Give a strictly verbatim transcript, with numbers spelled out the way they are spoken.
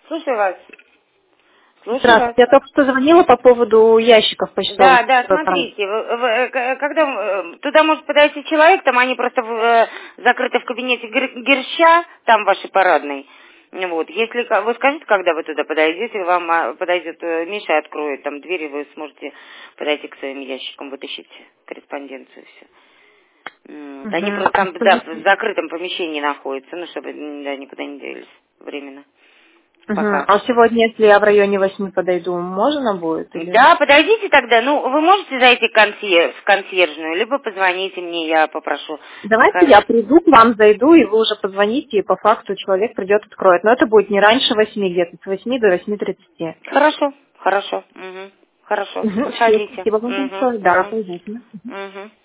Слушаю вас. Слушаю вас. Здравствуйте. Я только что звонила по поводу ящиков почтовых. Да, да, смотрите, вы- вы- к- когда э, туда может подойти человек, там они просто в- э, закрыты в кабинете Гер- Герща, там вашей парадной. Вот, если ка- вы скажете, когда вы туда подойдете, вам а, подойдет э, Миша, откроет там двери, вы сможете подойти к своим ящикам, вытащить корреспонденцию все. Они Угу. просто там, да, в закрытом помещении находятся, ну, чтобы да, никуда не делись временно. Угу. Пока. А сегодня, если я в районе восьми подойду, можно будет? Или... Да, подойдите тогда. Ну, вы можете зайти к консьер- в консьержную, либо позвоните мне, я попрошу. Давайте Скажу. я приду к вам, зайду, и вы уже позвоните, и по факту человек придет, откроет. Но это будет не раньше восьми, где-то с восьми до восьми тридцати. Хорошо, хорошо. Угу. Хорошо, Угу. Все, подходите. спасибо вам Угу, большое. Да, угу, обязательно. угу.